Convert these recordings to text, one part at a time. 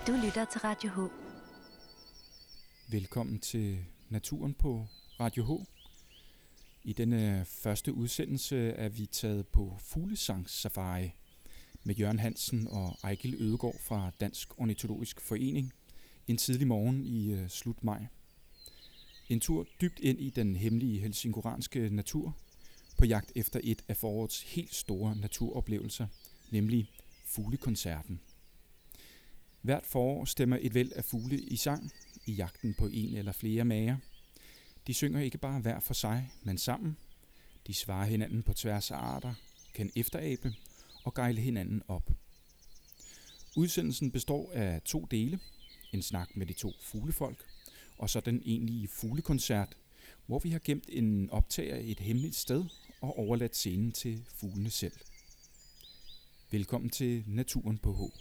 Du lytter til Radio H. Velkommen til Naturen på Radio H. I denne første udsendelse er vi taget på fuglesangssafari med Jørgen Hansen og Ejgil Ødegaard fra Dansk Ornitologisk Forening en tidlig morgen i slut maj. En tur dybt ind i den hemmelige helsingoranske natur på jagt efter et af forårets helt store naturoplevelser, nemlig fuglekoncerten. Hvert forår stemmer et væld af fugle i sang i jagten på en eller flere mager. De synger ikke bare hver for sig, men sammen. De svarer hinanden på tværs af arter, kan efterabe og gejle hinanden op. Udsendelsen består af 2 dele. En snak med de 2 fuglefolk, og så den egentlige fuglekoncert, hvor vi har gemt en optager et hemmeligt sted og overladt scenen til fuglene selv. Velkommen til Naturen på H.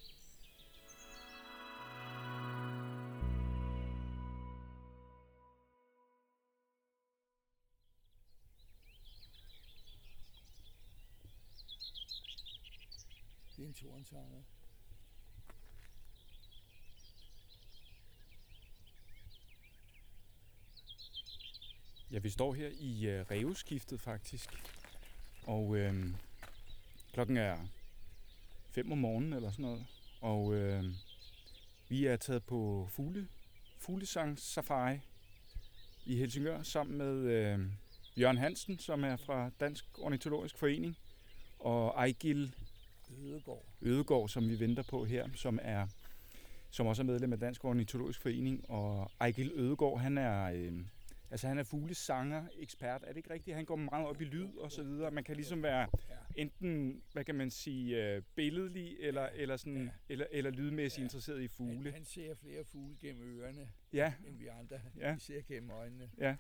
Det er en tornsanger. Ja, vi står her i ræveskiftet faktisk, og klokken er 5 om morgenen eller sådan noget, og vi er taget på fuglesangssafari i Helsingør sammen med Jørgen Hansen, som er fra Dansk Ornitologisk Forening, og Ejgil Ødegaard, som vi venter på her, som også er medlem af Dansk Ornitologisk Forening. Og Ejgil Ødegaard, han er fuglesanger, ekspert. Er det ikke rigtigt? Han går meget op i lyd og så videre. Man kan ligesom være enten, hvad kan man sige, billedlig eller sådan eller lydmæssigt interesseret i fugle. Han ser flere fugle gennem ørerne, end vi andre. Ja. Vi ser gennem øjnene. Ja.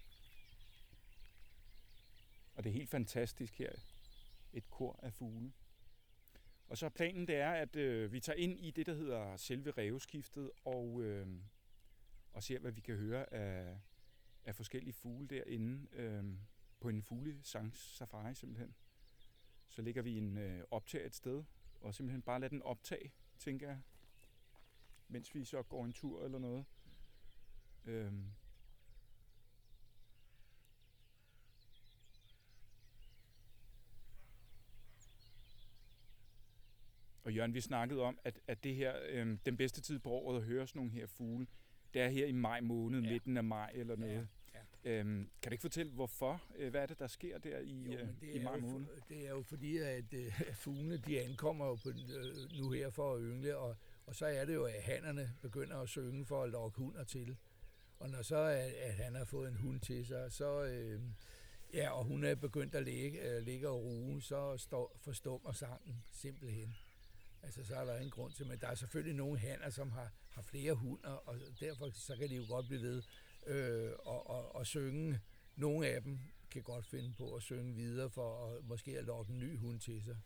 Og det er helt fantastisk her. Et kor af fugle. Og så planen det er, at vi tager ind i det, der hedder selve ræveskiftet, og ser, hvad vi kan høre af forskellige fugle derinde på en fuglesangssafari simpelthen. Så lægger vi en optag et sted, og simpelthen bare lader den optage, tænker jeg, mens vi så går en tur eller noget. Og Jørgen, vi snakkede om, at det her, den bedste tid på året at høre sådan nogle her fugle, det er her i maj måned, midten af maj eller noget. Ja. Kan du ikke fortælle, hvorfor? Hvad er det, der sker der i maj måned? Det er jo fordi, at fuglene de ankommer jo nu her for at yngle, og så er det jo, at hannerne begynder at synge for at lokke hunder til. Og når så at han har fået en hund til sig, så og hun er begyndt at ligge og ruge, så forstummer sangen simpelthen. Altså, så er der ingen grund til, men der er selvfølgelig nogle hanner, som har flere hunder, og derfor så kan de jo godt blive ved og synge. Nogle af dem kan godt finde på at synge videre for at måske at lokke en ny hund til sig.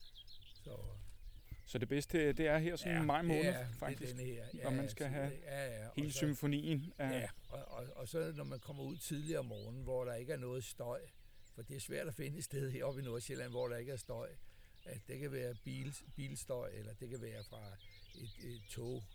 Så det bedste, det er her sådan en maj måned, faktisk, det er denne her. når man skal have hele symfonien. Og så når man kommer ud tidligere om morgenen, hvor der ikke er noget støj, for det er svært at finde et sted heroppe i Nordsjælland, hvor der ikke er støj. At det kan være bilstøj, eller det kan være fra et tog,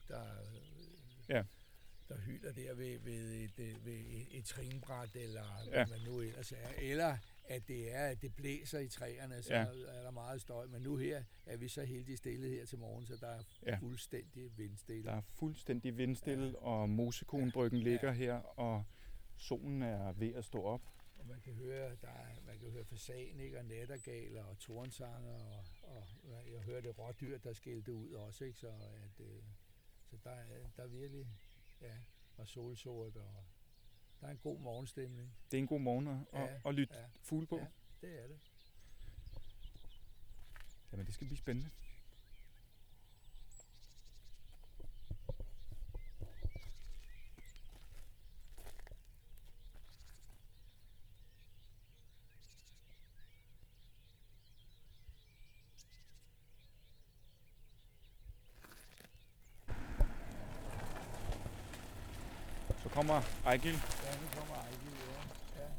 der hyler der ved et trinbræt, eller hvad man nu ellers er. Eller at det blæser i træerne, så er der meget støj. Men nu her er vi så heldig stille her til morgen, så der er fuldstændig vindstille. Der er fuldstændig vindstille, og Mosekonbryggen ligger her, og solen er ved at stå op. Og man kan høre fasan, ikke, og nattergaler og tornsanger, og jeg hørte rådyr, der skældte ud også, ikke, så der er virkelig, og solsort, og der er en god morgenstemning. Det er en god morgen at lytte fugle på. Ja, det er det. Jamen, det skal blive spændende. Så kommer Ejgil. Ja, nu kommer Ejgil, ja.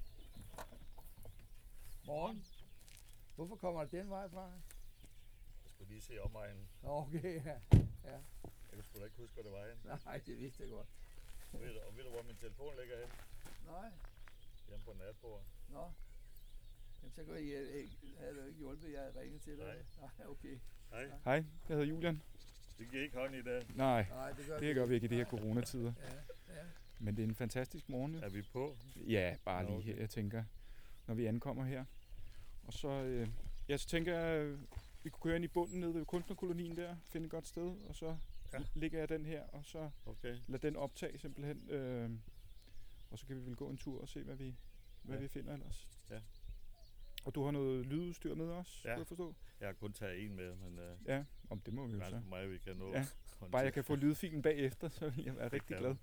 Morgen. Hvorfor kommer det den vej fra? skulle lige se omegnen. Okay, ja. Ja. Jeg kunne sgu da ikke huske, hvor det var henne. Nej, det vidste jeg godt. Og ved du, hvor min telefon ligger henne? Nej. Hjemme på natbordet. Nå. Jamen, så havde du ikke hjulpet, jeg havde ringet til dig. Nej, okay. Hej. Hej, jeg hedder Julian. Det giver ikke hånd i dag. Nej, Nej, det gør vi ikke i de her coronatider. Ja. Men det er en fantastisk morgen. Er vi på? Ja, bare lige Okay. her, jeg tænker, når vi ankommer her. Og så, så tænker jeg, vi kunne køre ind i bunden nede ved kunstnerkolonien der, finde et godt sted, og så ligger jeg den her, og så lad den optage simpelthen. Og så kan vi vel gå en tur og se, hvad vi finder ellers. Ja. Og du har noget lydudstyr med også, Ja. kunne jeg forstå? Jeg har kun taget en med, men Ja, om det må vi jo det så. er for mig, vi kan nå. Ja. Bare jeg kan få lydfilen bagefter, så vil jeg være rigtig glad.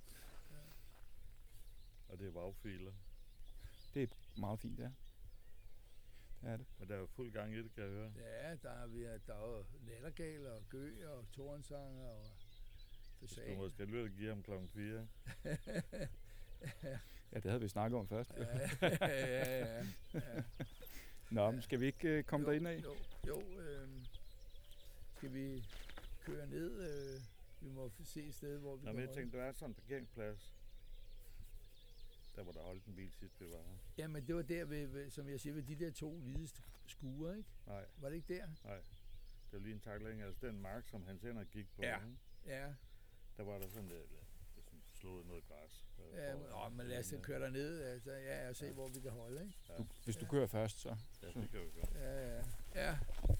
Og det er bagfiler. Det er meget fint, ja. Det er det. Men der er jo fuld gang i det, kan jeg høre. Ja, der er jo nattergal og gø og tornsanger og Du skal fasan. måske lytte og give ham klokken 4. Ja, det havde vi snakket om først. Ja. Nå, men skal vi ikke komme derind af? Jo, skal vi køre ned? Vi må se et sted, hvor vi Nå, kan men jeg holde. tænkte, der er sådan en parkeringsplads. Der, hvor der holdt en bil sidst, vi var her. Jamen, det var der, ved, som jeg siger, ved de der 2 hvide skuer, ikke? Nej, Var det ikke der? nej. Det var lige en tak længere. Altså den mark, som Hans Henrik gik på, Ja. ikke? Ja. Der var der sådan lidt slået noget græs. Men lad os køre derned, altså, og se, hvor vi kan holde, ikke? Hvis du kører først, så. Ja, det kan vi gøre. Ja.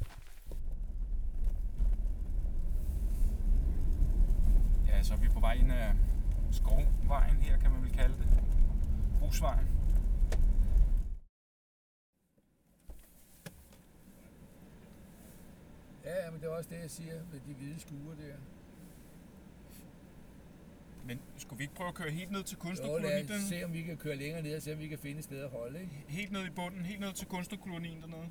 Ja, så er vi på vej ind af skovvejen her, kan man vel kalde det. Grusvejen. Ja, men det er også det, jeg siger med de hvide skuer der. Men skulle vi ikke prøve at køre helt ned til Jo, kunstnerkolonien? lad os se, om vi kan køre længere ned og se, om vi kan finde et sted at holde, ikke? Helt ned i bunden, helt ned til kunstnerkolonien dernede.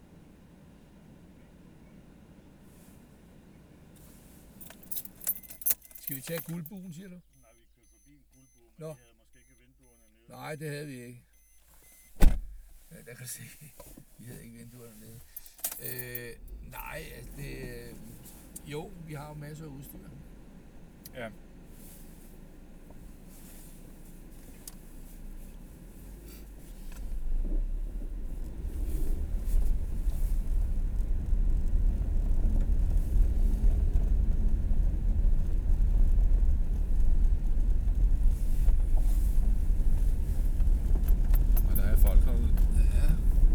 Skal vi tage guldbuen, siger du? Nej, vi kørte forbi en guldbue, men Nå. vi havde måske ikke vinduerne nede. Nej, det havde vi ikke. Ja, der kan du se. Vi havde ikke vinduerne nede. Nej, altså det... Jo, vi har jo masser af udstyr. Ja. Og der er folk herude. Ja.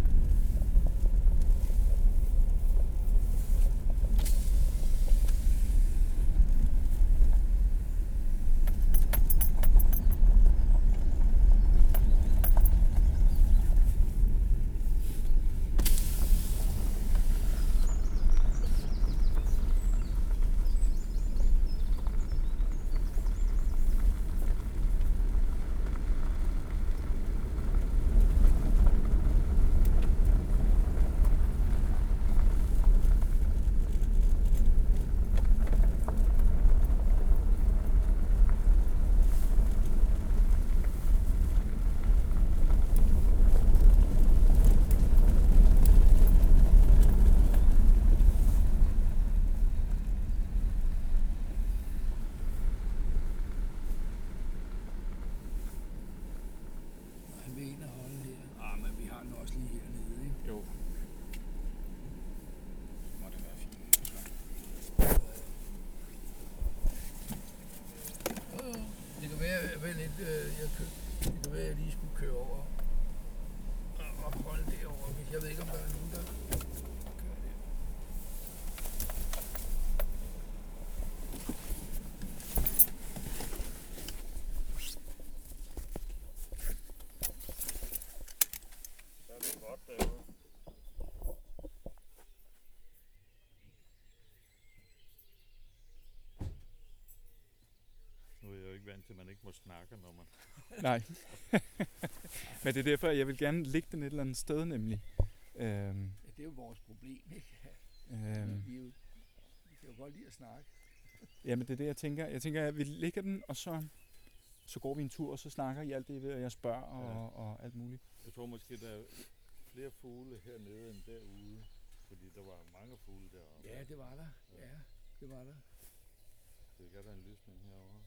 Han vil ind og holde her. Men vi har den også lige hernede, ikke? Jo. Så må det være fint. Det kan være, det kan være, at jeg lige skulle køre over og holde derovre. Jeg ved ikke, om der er nogen, der kører der. Der er det godt derude. Nu er jeg jo ikke vant til, at man ikke må snakke, når man... Nej. Men det er derfor, jeg vil gerne lægge den et eller andet sted, nemlig. Ja, det er jo vores problem, ikke? Vi kan jo godt lide at snakke. Jamen det er det, jeg tænker. Jeg tænker, at vi lægger den, og så går vi en tur, og så snakker I alt det, og jeg spørger og alt muligt. Jeg tror måske, der er flere fugle hernede end derude. Fordi der var mange fugle deroppe. Ja, det var der. Ja, det var der. Det gør der en lysning herovre.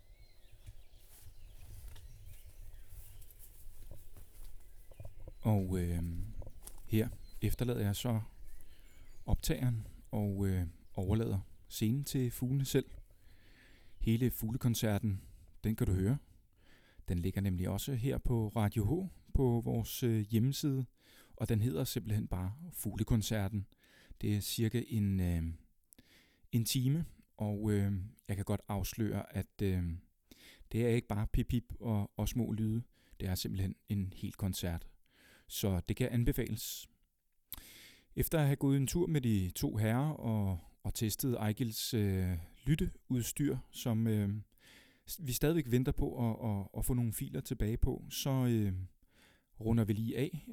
Og her efterlader jeg så optageren og overlader scenen til fuglene selv. Hele fuglekoncerten, den kan du høre. Den ligger nemlig også her på Radio H på vores hjemmeside, og den hedder simpelthen bare Fuglekoncerten. Det er cirka en time, og jeg kan godt afsløre, at det er ikke bare pip-pip og små lyde. Det er simpelthen en hel koncert. Så det kan anbefales. Efter at have gået en tur med de to herrer og testet Eigils lytteudstyr, som vi stadigvæk venter på at få nogle filer tilbage på, så runder vi lige af,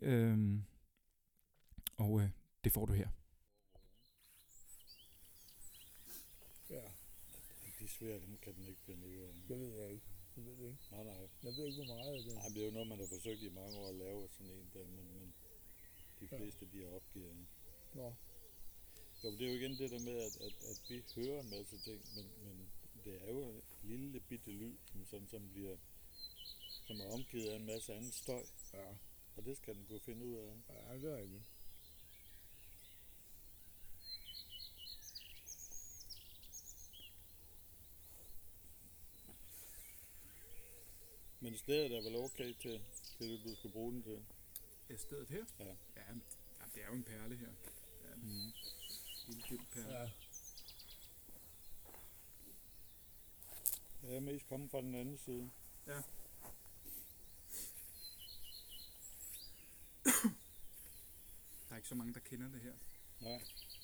og det får du her. Ja, De svære, dem kan den ikke finde ud af. det ved jeg ikke. Det ved jeg ikke. Nej. Jeg ved ikke, hvor meget af det. Nej, det er jo noget, man har forsøgt i mange år at lave sådan en der, men de fleste, de har opgivet. Nå, Jo, det er jo igen det der med, at vi hører en masse ting, men det er jo en lille bitte lyd, som er omgivet af en masse anden støj, ja, og det skal den kunne finde ud af. ja, det er ikke. Men stedet er vel okay til det, du skal bruge den til. Er stedet her? Ja. Ja, det er jo en perle her. Det er en lille dild perle. Ja, Jeg er mest kommet fra den anden side. Ja. Der er ikke så mange, der kender det her. Nej,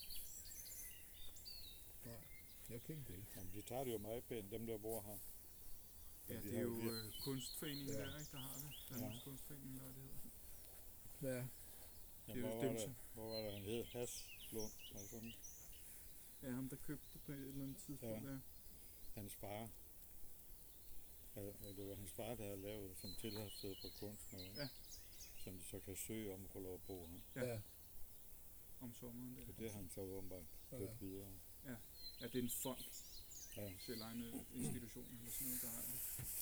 jeg kendte det ikke. jamen, de tager det jo meget pænt, dem der bor her. Ja, Men de det har er jo jo kunstforeningen Ja. der, ikke, der har det. Danmarks Kunstforening, eller hvad det hedder. Ja, Ja, Det er jo hvor, var dem, der, som- hvor var der, han hed Haslund, og sådan. Ja, ham der købte det på et eller andet tidspunkt. Ja. Ja. Hans far. Ja, det var hans far, der havde lavet som tilholdssted for kunstnere. Ja. Som de så kan søge om at få lov at bo her. Ja. ja, Om sommeren der. Så det har han så åbenbart købt videre. Ja, det er en fond. Ja. Selvejende institution eller sådan noget, der har det.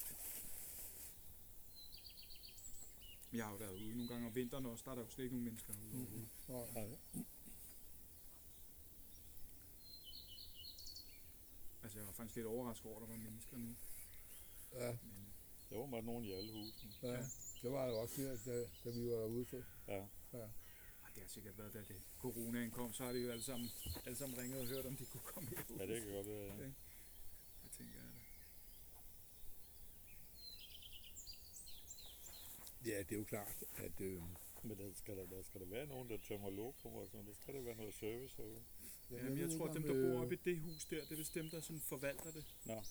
Jeg har jo været ude nogle gange om vinteren også, der er der jo slet ikke nogen mennesker herude overhovedet. nej, Ja. Altså jeg var faktisk lidt overrasket over, at der var mennesker nu. ja, Men Der var bare nogen i alle husene. ja. Det var jo også der, da vi var derude for. Ja. det har sikkert været, da det coronaen kom, så har de jo alle sammen ringet og hørt, om de kunne komme herud. Ja, det kan godt være. Ja. Okay. Jeg tænker jeg det. Ja, det er jo klart, at Men der skal der være nogen, der tømmer lokum og sådan. Der skal der være noget service herude. Jamen, jeg tror, at dem, der bor oppe i det hus der, det er vist dem, der sådan forvalter det. Nå.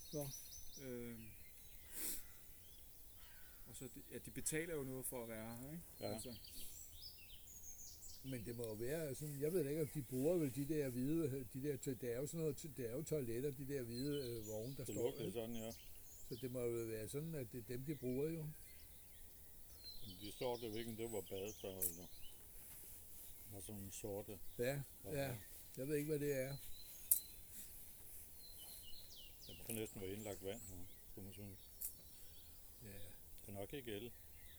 Og så, de betaler jo noget for at være her, ikke? Ja. Altså, Men det må jo være sådan, jeg ved da ikke, om de bruger vel de der hvide, det er jo sådan noget, det er jo toiletter, de der hvide vogne, der Det står. lugter Ikke? sådan, ja. Så det må jo være sådan, at det er dem, de bruger jo. Men de står der ikke, det var badetøj eller. Og sådan nogle sorte. Ja, ja. Jeg ved ikke, hvad det er. Det må næsten være indlagt vand her, skulle man synes. Ja, Det er nok ikke el.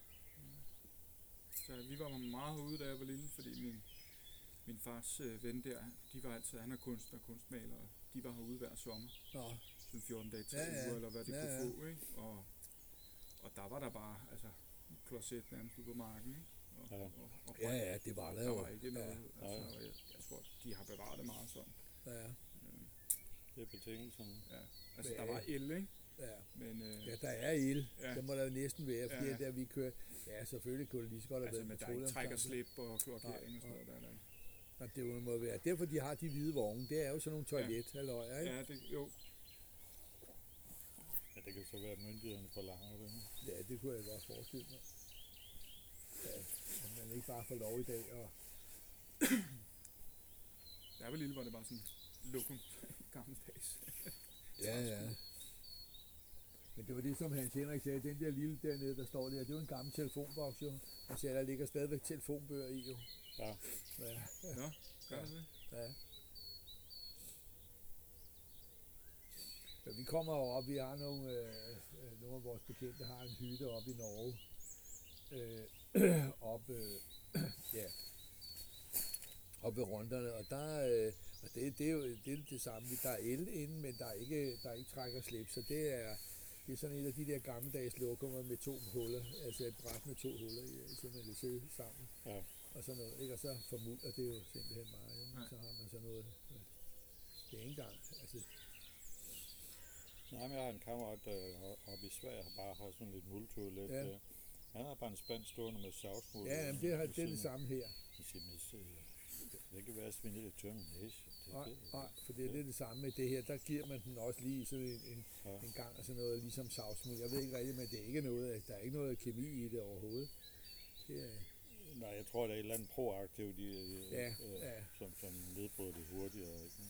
så vi var meget herude, da jeg var lille, fordi min fars ven der, de var altid, han er kunstmaler, og de var herude hver sommer. nå, Sådan 14 dage til Ja, uger, eller hvad det Ja, kunne få, ikke? Og der var der bare, altså, kloset nærmest ude på marken, ikke? Ja. Og ja, det var der der jo. var ikke noget, Ja. altså, og jeg tror, de har bevaret det meget sådan. Ja, Det er betingelserne. Ja. Altså, Ja. der var el, ikke? ja. Men, Ja, der er el. Ja. Det må der jo næsten være, fordi Ja. der vi kører. Ja, selvfølgelig kunne det lige så godt have altså, været men der er ikke træk og petroleumstanke. slip og kloakering og sådan noget, der er der ikke. Nå, det jo må være. Derfor de har de hvide vogne. Det er jo sådan nogle toilet-halløjer, ikke? Ja, det, jo. Ja, det kan så være, at myndighederne forlanger det. Ja, det kunne jeg godt forestille mig. Ja, at man ikke bare får lov i dag. Og Da jeg var lille, var det bare sådan lokum gammeldags. ja, ja. Men det var det, som Hans Henrik sagde. Den der lille dernede, der står der, det er jo en gammel telefonboks, jo. Han siger, der ligger stadigvæk telefonbøger i, jo. Ja. Ja, Nå, gør det det? Ja. Så vi kommer jo op, vi har nogle af vores bekendte har en hytte oppe i Norge. Ja, oppe ved Runderne, og der, og det er jo det samme. Der er el inde, men der er ikke træk og slip, så det er sådan et af de der gammeldags lokummer med 2 huller, altså et bræt med 2 huller i, så man kan sidde sammen. Ja. Og sådan noget, ikke? Og så formulder det jo simpelthen meget, jo. Så har man sådan noget, det er ikke engang, altså. Nej, men jeg har en kammerat, der oppe i Sverige bare har sådan lidt multoilet. Ja. Han har bare en spand stående med savsmuld. Ja, jamen, det er det samme her. Jeg siger, det kan være at svinde lidt tømme næse. Nej, for det er lidt det samme med det her. Der giver man den også lige sådan en gang og sådan noget, ligesom savsmuld. Jeg ved ikke rigtigt, men det er ikke noget, der er ikke noget kemi i det overhovedet. Det er... Nej, jeg tror, der er et eller andet proaktivt som nedbryder det hurtigere. Ikke?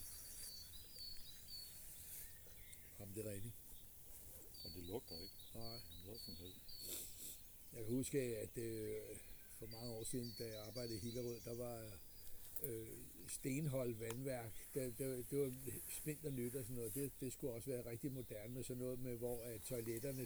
Jamen, det er rigtigt. Og det lugter ikke. Nej. Det jeg kan huske, at for mange år siden, da jeg arbejdede i Hillerød, der var stenholdt vandværk. Det var splinter og nyt og sådan noget. Det skulle også være rigtig moderne med sådan noget med, hvor toiletterne,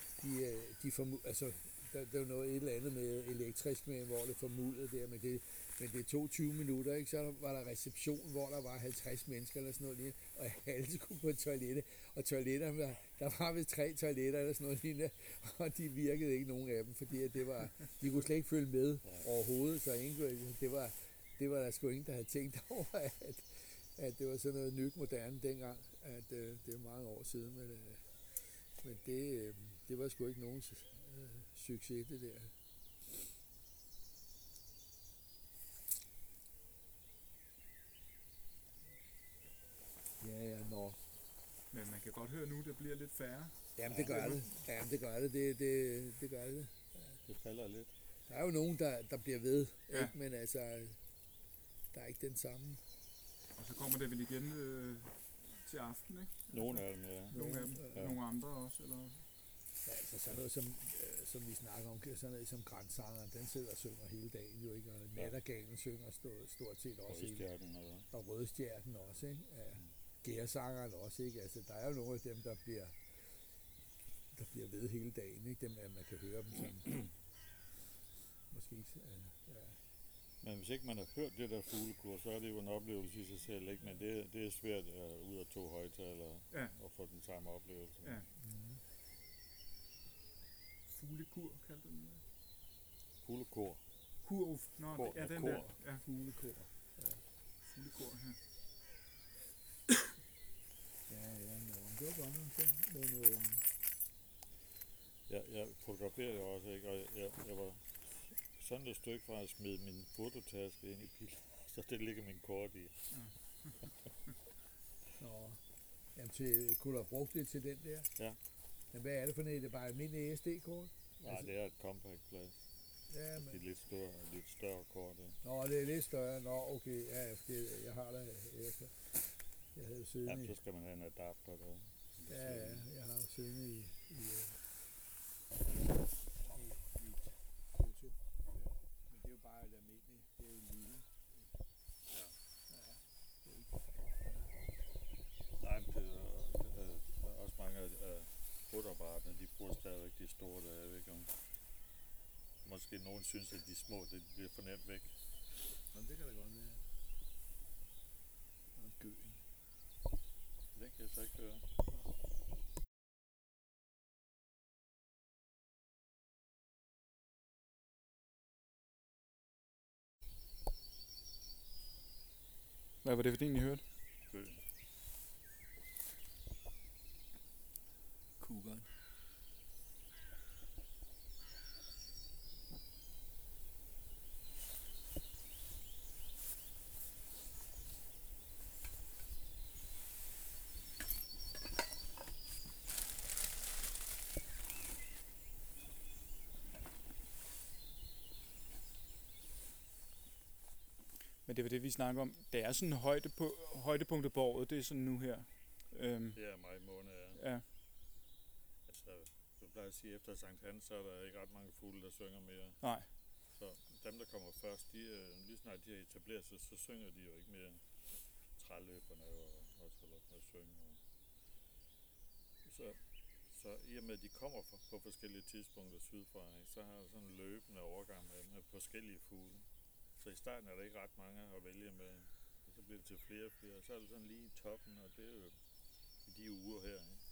der var noget et eller andet med elektrisk med, hvor det formulede der, men det tog 20 minutter, ikke? Så var der reception, hvor der var 50 mennesker eller sådan noget lige, og alle skulle på toilettet, og toiletterne, der var vist 3 toiletter eller sådan noget lignende, og de virkede ikke nogen af dem, fordi de kunne slet ikke følge med overhovedet, så det var der sgu ingen, der havde tænkt over, at det var sådan noget nyt moderne dengang, at det er mange år siden, men det var sgu ikke nogen succes, det der. Ja, nå. Men man kan godt høre nu, det bliver lidt færre. Jamen, det gør det. Jamen, det gør det. Det gør det. Det falder lidt. Der er jo nogen, der bliver ved, ja. Ikke? Men altså, der er ikke den samme. Og så kommer det vel igen til aften, ikke? Nogle af dem, ja. Nogle af dem. Ja. Nogle andre også, eller? Ja, altså sådan noget, som vi snakker om, sådan noget som Grænsangeren, den sidder og synger hele dagen jo, ikke? Og Nattergalen synger stort set også. Rødstjernen og Rødstjernen også, ikke? Ja. Gærsangeren også, ikke? Altså, der er jo nogle af dem, der bliver ved hele dagen, ikke? Dem, at man kan høre dem sådan. Måske ikke, ja. Men hvis ikke man har hørt det der fuglekor, så er det jo en oplevelse i sig selv, ikke? Men det er svært ud af 2 højtalere at få den samme oplevelse. Ja. Fuglekur, kaldte den det? Fuglekor. Kurv. Nå, kor, ja, den kor. der. Ja, fuglekor. Ja. Fuglekor, ja. Ja, det var godt nok ting, men Jeg fotograferede jo også, ikke? Og jeg var sådan et stykke fra at smide min fototaske ind i bilen, så det ligger min kort i. Nå, jamen kunne du have brugt det til den der? Ja. Men hvad er det for noget? Det er bare almindelig SD-kort? Nej, altså, det er et compact flash. Ja, men... Det er lidt større kort, ja. Nå, det er lidt større. Nå, okay, ja, jeg har da efter. Jeg havde siddende Jamen, så skal man have en adapter der. Ja, jeg har siddende i foto. Ja. Men det er jo bare et almindeligt, det er jo lille. Ja. Ja, det er ikke... Nej, men det er også mange af fotoapparaterne, de bruger stadigvæk de store, der jeg ved ikke om. Måske nogen synes, at de små, det bliver for nemt væk. Jamen, det kan da godt være. Og en gøen. Den kan jeg så ikke høre. Hvad var det for din, I hørte? Gøen. Kugeren. Men det var det, vi snakker om. Det er sådan højdepunktet på året, det er sådan nu her. Det er maj måned, ja. Ja. Altså, jeg plejer at sige, efter Sankt Hans, så er der ikke ret mange fugle, der synger mere. Nej. Så dem, der kommer først, lige snart de har etableret sig, så synger de jo ikke mere. træløberne og også få lov til at synge. Så i og med, at de kommer på forskellige tidspunkter sydfra, ikke, så har jeg sådan en løbende overgang med forskellige fugle. Så i starten er der ikke ret mange at vælge med, og så bliver det til flere og flere, og så er det sådan lige i toppen, og det er jo i de uger her, ikke?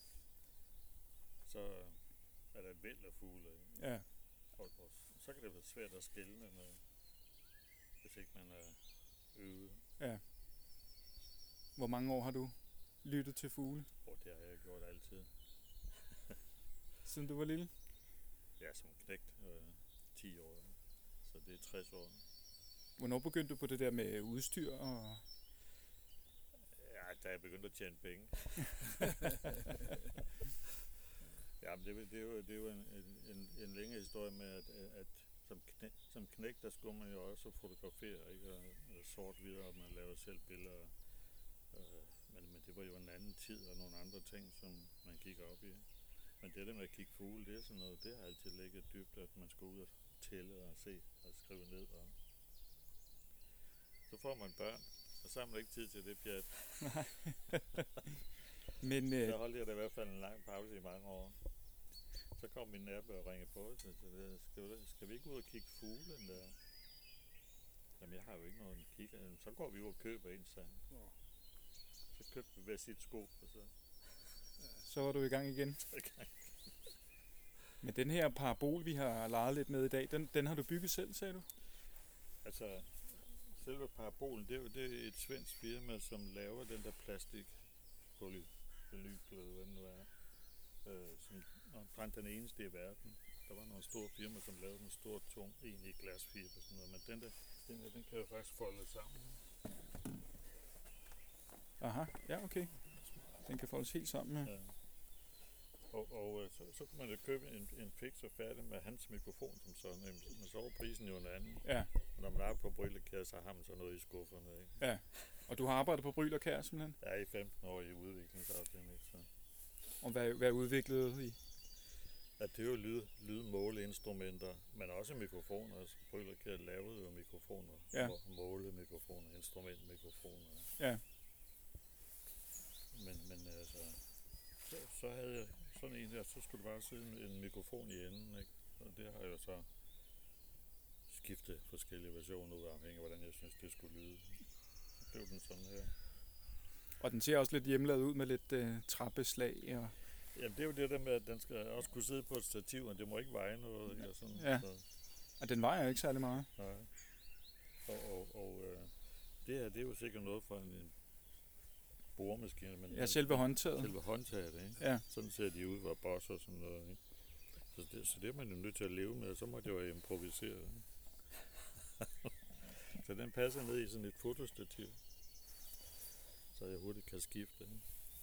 Så er der et væld af fugle, ikke? Ja. Og så kan det være svært at skelne med, hvis ikke man er øvet. Ja. Hvor mange år har du lyttet til fugle? Og det har jeg gjort altid. Siden du var lille? Ja, som knægt, 10 år, så det er 60 år. Hvornår begyndte du på det der med udstyr og... Ja, da jeg begyndte at tjene penge. Ja, men det er jo en længere historie med, at som knægt, der skulle man jo også fotografere, ikke? Og sort-hvid, og man lavede selv billeder. Men det var jo en anden tid og nogle andre ting, som man gik op i. Men det der med at kigge fugle, det er sådan noget, det har altid ligget dybt, at man skal ud og tælle og se og skrive ned. Og så får man børn, og så har man ikke tid til det pjat. Men, så holdt jeg da i hvert fald en lang pause i mange år. Så kom min nærbe og ringede på, så skal vi ikke ud og kigge fuglen der? Jamen jeg har jo ikke noget at kigge. Så går vi ud og køber en, så købte vi hver sit sko, og så var du i gang igen. Men den her parabol, vi har leget lidt med i dag, den har du bygget selv, sagde du? Altså, selve parabolen, det er et svensk firma, som laver den der plastik polylyk, eller hvad det nu er. Som omtrent den eneste i verden. Der var nogle store firmaer, som lavede en stor, tung, egentlig glasfiber og sådan noget, men den kan jo faktisk folde sammen. Aha, ja okay. Den kan foldes helt sammen, ja. Og så kunne man jo købe en fix og færdig med hans mikrofon som sådan, men så var prisen jo en anden. Ja. Og når man er på Brüellerkær, så har man så noget i skufferne, ikke? Ja, og du har arbejdet på Brüellerkær simpelthen? Jeg er i 15 år i udviklingsafdelingen, så... Og hvad udviklede I? Ja, det er jo lydmåleinstrumenter, men også mikrofoner. Altså, Brüellerkær lavede jo mikrofoner, ja. Målemikrofoner, instrumentmikrofoner. Ja. Men altså, så havde jeg sådan en der, så skulle der bare sidde en mikrofon i enden, ikke? Og det har jeg jo så skiftet forskellige versioner ud, afhængig af hvordan jeg synes, det skulle lyde. Så blev den sådan her. Og den ser også lidt hjemmelavet ud med lidt trappeslag og... Jamen det er jo det der med, at den skal også kunne sidde på et stativ, og det må ikke veje noget. Ikke? Og sådan, ja, og den vejer ikke særlig meget. Nej. Og det her, det er jo sikkert noget fra en boremaskine. Men ja, selve håndtaget. Selve håndtaget, ikke? Ja. Sådan ser de ud, hvor boss og sådan noget, ikke? Så det er man jo nødt til at leve med, og så må det jo improvisere. Ikke? Så den passer ned i sådan et fotostativ, så jeg hurtigt kan skifte. Ikke?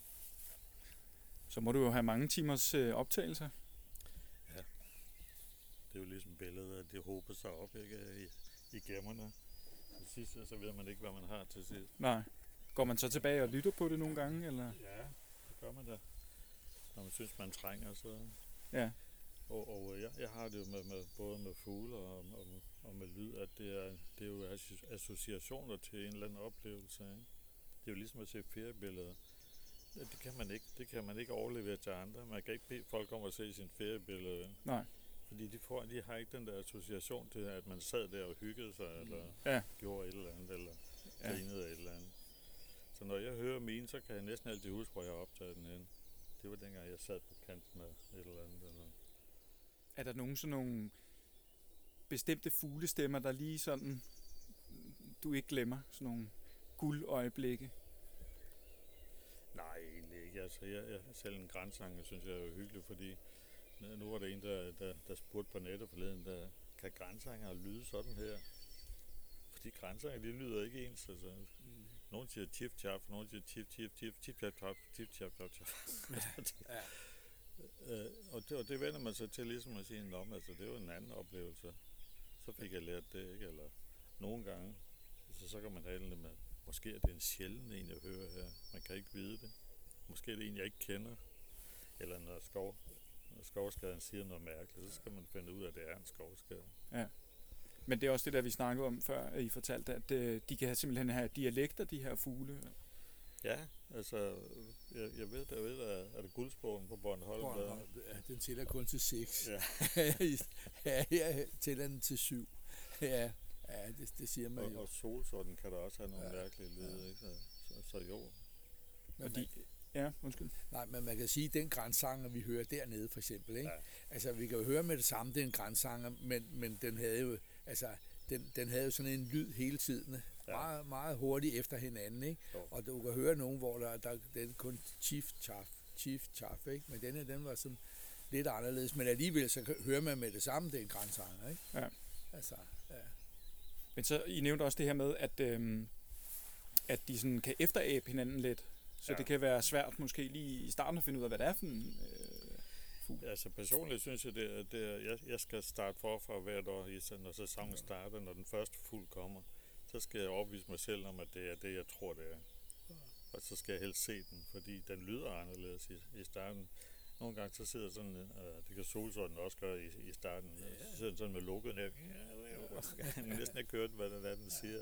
Så må du jo have mange timers optagelser. Ja. Det er jo ligesom billedet, at det håber sig op, ikke? I gemmerne. Til sidst, så ved man ikke, hvad man har til sidst. Nej. Går man så tilbage og lytter på det nogle gange, eller? Ja, det gør man da. Når man synes, man trænger, så... Ja. Og jeg har det jo med både med fugle og med lyd, at det er jo associationer til en eller anden oplevelse, ikke? Det er jo ligesom at se feriebilleder. Det kan man ikke overlevere til andre. Man kan ikke bede folk om at se sin feriebillede. Nej. Fordi de har ikke den der association til, at man sad der og hyggede sig, eller gjorde et eller andet, eller grinede af et eller andet. Så når jeg hører mine, så kan jeg næsten altid huske, hvor jeg har optaget den hen. Det var dengang, jeg sad på kanten af et eller andet. Eller... Er der nogle bestemte fuglestemmer, der lige sådan, du ikke glemmer? Sådan nogle guldøjeblikke? Nej, egentlig ikke. Altså, jeg selv en grænsanger, synes jeg er hyggelig, fordi nu var der en, der spurgte på nettet forleden, der kan grænsanger lyde sådan her? Fordi grænsanger, de lyder ikke ens. Altså. Nogen siger tip-tap, nogen siger tip-tap-tap, tip-tap-tap. Og det vender man sig til ligesom at sige, altså det er jo en anden oplevelse. Så fik jeg lært det, ikke? Eller nogle gange, så kan man have det med, måske er det en sjælden en, jeg hører her. Man kan ikke vide det. Måske er det en, jeg ikke kender. Eller når skovskaderen siger noget mærkeligt, så skal man finde ud af, at det er en skovskade. Ja. Men det er også det, der vi snakkede om før, at I fortalte, at de kan simpelthen have dialekter, de her fugle. Ja, altså, jeg ved, er det Guldsbogen på Bornholm? Ja, den tæller kun til 6. Ja. Ja, jeg tæller den til 7. Ja, det siger man jo. Og solsorten kan der også have nogle mærkelige lyde, ikke? Så jo. Men undskyld. Nej, men man kan sige, at den grænsanger, vi hører dernede for eksempel, ikke? Ja. Altså, vi kan jo høre med det samme, det er en grænsanger, men den havde jo, altså, den havde jo sådan en lyd hele tiden, meget, meget hurtigt efter hinanden, ikke? Jo. Og du kan høre nogen, hvor der den kun chief chaff, ikke? Men den var sådan lidt anderledes, men alligevel så hører man med det samme, det er en grænsanger, ikke? Ja. Altså, ja. Men så, I nævnte også det her med, at de sådan kan efterabe hinanden lidt, så det kan være svært måske lige i starten at finde ud af, hvad det er for en fugl. Altså personligt synes jeg, jeg skal starte forfra hvert år, når sæsonen starter, når den første fugl kommer. Så skal jeg overbevise mig selv om, at det er det, jeg tror, det er. Og så skal jeg helst se den, fordi den lyder anderledes i starten. Nogle gange så sidder sådan, det kan solsorten også gøre i starten, så sidder den sådan med lukket næb. Jeg kan næsten ikke høre, hvad det er, den siger.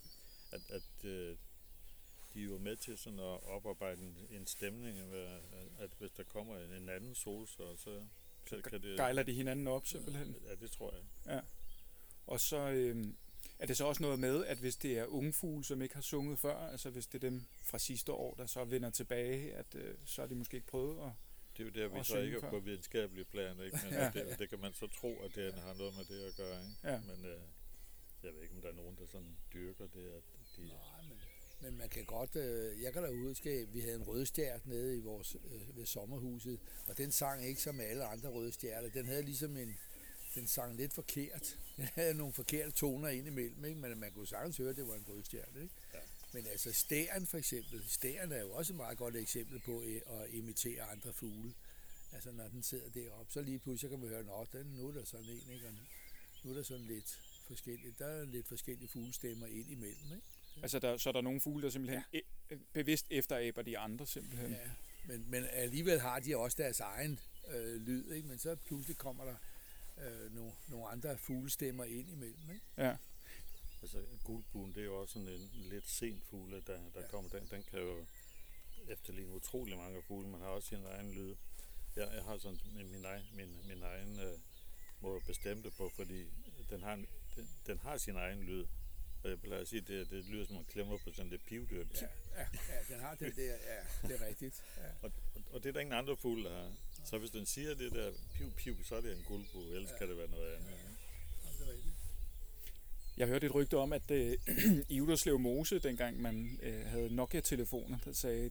At de er jo med til sådan at oparbejde en stemning, at hvis der kommer en anden solsort, så kan det... Gejler de hinanden op simpelthen? Ja, det tror jeg. Ja. Og så er det så også noget med, at hvis det er unge fugle, som ikke har sunget før, altså hvis det er dem fra sidste år, der så vender tilbage, at så har de måske ikke prøvet at... Det er jo der, vi så ikke er på videnskabelige planer, ikke? Men det kan man så tro, at det har noget med det at gøre, ikke? Ja. Men jeg ved ikke, om der er nogen, der sådan dyrker det, at de... Nej, men man kan godt... jeg kan da huske, at vi havde en rødstjert nede i vores ved sommerhuset, og den sang ikke som alle andre rødstjerter. Den havde ligesom den sang lidt forkert. Den havde nogle forkerte toner indimellem, ikke? Men man kunne sagtens høre, at det var en rødstjerte, ikke? Ja. Men altså stæren for eksempel, stæren er jo også et meget godt eksempel på at imitere andre fugle. Altså når den sidder deroppe, så lige pludselig kan man høre, nu er der sådan en, ikke? Og nu er der sådan lidt forskelligt. Der er lidt forskellige fuglestemmer ind imellem, ikke? Ja. Altså så er der nogle fugle, der simpelthen bevidst efteraber de andre simpelthen. Ja, men alligevel har de også deres egen lyd, ikke? Men så pludselig kommer der nogle andre fuglestemmer ind imellem, ikke? Ja. Altså gulbuen, det er jo også sådan en lidt sen fugle, der kommer. Den kan jo efterligne utrolig mange fugle. Man har også sin egen lyd. Jeg har sådan min egen måde at bestemme det på, fordi den har sin egen lyd. Og jeg plejer at sige, det lyder som man klemmer på sådan lidt pivdyr. Ja, den har den der, det er rigtigt. Ja. Og det er der ingen andre fugle, der har. Så hvis den siger det der piv, så er det en gulbue, ellers kan det være noget andet. Ja, det er rigtigt. Jeg hørte et rygte om, at i Uderslev Mose, dengang man havde Nokia-telefoner, der sagde,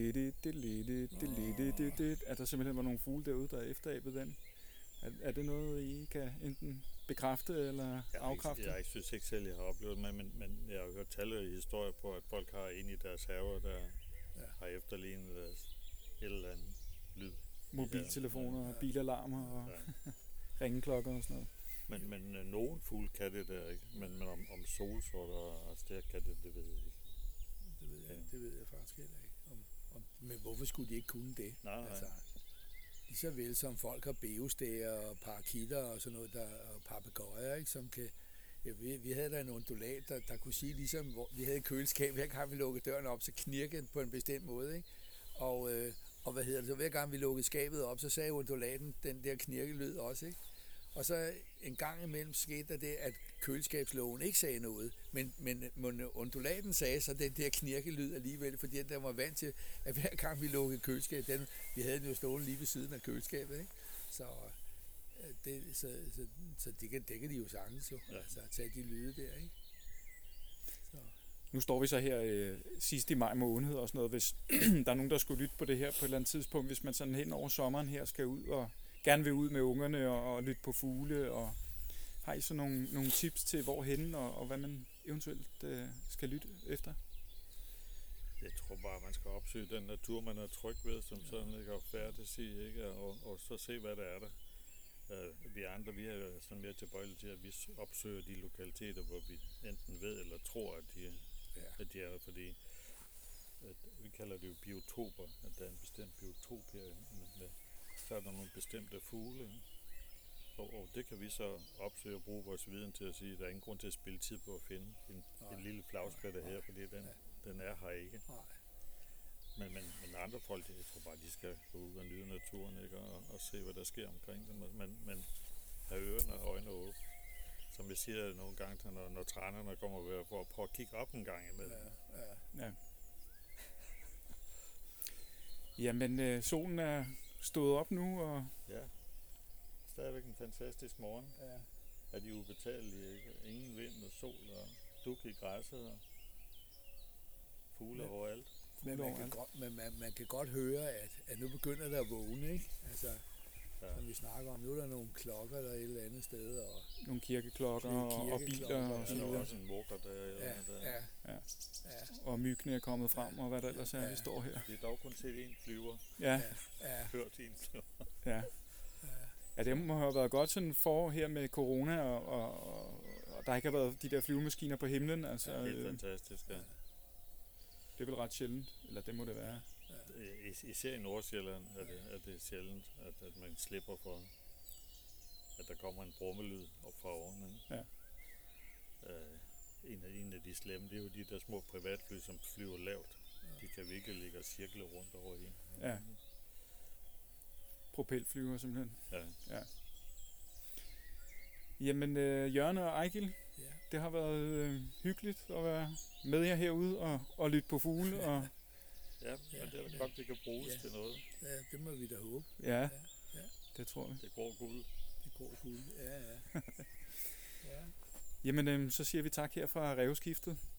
at der simpelthen var nogle fugle derude, der efterabede den. Er det noget, I kan enten bekræfte eller afkræfte? Jeg synes ikke selv, jeg har oplevet det, men jeg har hørt talrige historier på, at folk har en i deres haver, der har efterlignet deres et eller andet lyd. Mobiltelefoner, bilalarmer og ringeklokker og sådan noget. Men nogen fugle kan det der, ikke? Men om solsorter og stær kan det ved jeg ikke. Det ved jeg faktisk heller ikke. Men hvorfor skulle de ikke kunne det? Nej. Altså, lige så vel som folk har beostæger og parakitter og sådan noget, og papegøjer, ikke? Som kan... Ja, vi havde da en undulat, der kunne sige, ligesom hvor vi havde et køleskab, hver gang vi lukkede døren op, så knirkede den på en bestemt måde, ikke? Og hvad hedder det, så hver gang vi lukkede skabet op, så sagde undulaten den der knirkelyd også, ikke? Og så en gang imellem skete der det, at køleskabsloven ikke sagde noget, men undulaten sagde så den der knirkelyd alligevel, fordi den var vant til, at hver gang vi lukkede køleskab, vi havde den jo stående lige ved siden af køleskabet, ikke? Så det kan de jo sagtens jo, altså tage de lyde der, ikke? Så. Nu står vi så her sidst i maj måned og sådan noget, hvis der er nogen, der skulle lytte på det her på et eller andet tidspunkt, hvis man sådan hen over sommeren her skal ud og gerne vil ud med ungerne og lytte på fugle, og har I så nogle tips til hvorhen og hvad man eventuelt skal lytte efter? Jeg tror bare, man skal opsøge den natur, man er tryg ved, som sådan ikke er færdig at sige, ikke? Og så se, hvad der er der. Vi andre, vi er sådan mere tilbøjelige til, at vi opsøger de lokaliteter, hvor vi enten ved eller tror, at de er der, fordi vi kalder det jo biotoper, at der er en bestemt biotop her, så er der nogle bestemte fugle, Og det kan vi så opsøge og bruge vores viden til at sige, at der er ingen grund til at spille tid på at finde en lille flagspætte her, fordi den er her ikke. Men andre folk, jeg tror bare, de skal gå ud og nyde naturen, ikke? Og se, hvad der sker omkring dem. Men have ørerne og øjnene åbne. Som jeg siger nogle gange, når trænerne kommer for at prøve at kigge op en gang imellem. Ja. Jamen, solen er stået op nu, og... Ja. Stadigvæk en fantastisk morgen. Ja. Er de ubetalelige, ikke? Ingen vind og sol og duk i græsset og fugle overalt. Men man kan godt høre, at nu begynder der at vågne, ikke? Altså, som vi snakker om, nu er der nogle klokker der et eller andet sted. Og nogle kirkeklokker og biler og sådan noget. noget. Også en vugger der. Ja. Og myggene er kommet frem, og hvad der ellers er, vi står her. Vi har dog kun set én flyver. Ja. Hørt én flyver. Ja, det må have været godt sådan forår her med corona, og der ikke har været de der flyvemaskiner på himlen. Altså, helt fantastisk, ja. Det er vel ret sjældent, eller det må det være. Især i Nordsjælland er det sjældent, at man slipper for, at der kommer en brummelyd op fra oven. Ja. En af de slemme, det er jo de der små privatfly, som flyver lavt. De kan virkelig ligge og cirkle rundt over en. Ja. Propelflyver simpelthen. Ja. Jamen, Jørgen og Ejgil, det har været hyggeligt at være med jer herude og lytte på fugle. Og ja, men det er da godt, det kan bruges til noget. Ja, det må vi da håbe. Ja, det tror vi. Det går guld. Det går guld, ja. Jamen, så siger vi tak her fra Ræveskiftet.